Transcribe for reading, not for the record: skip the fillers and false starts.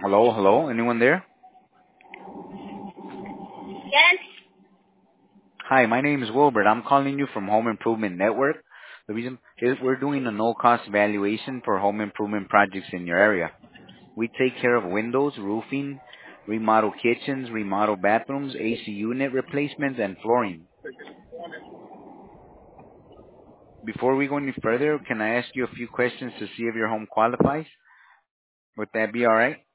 Hello, hello. Anyone there? Yes. Hi, my name is Wilbert. I'm calling you from Home Improvement Network. The reason is we're doing a no-cost evaluation for home improvement projects in your area. We take care of windows, roofing, remodel kitchens, remodel bathrooms, AC unit replacements, and flooring. Before we go any further, can I ask you a few questions to see if your home qualifies? Would that be all right?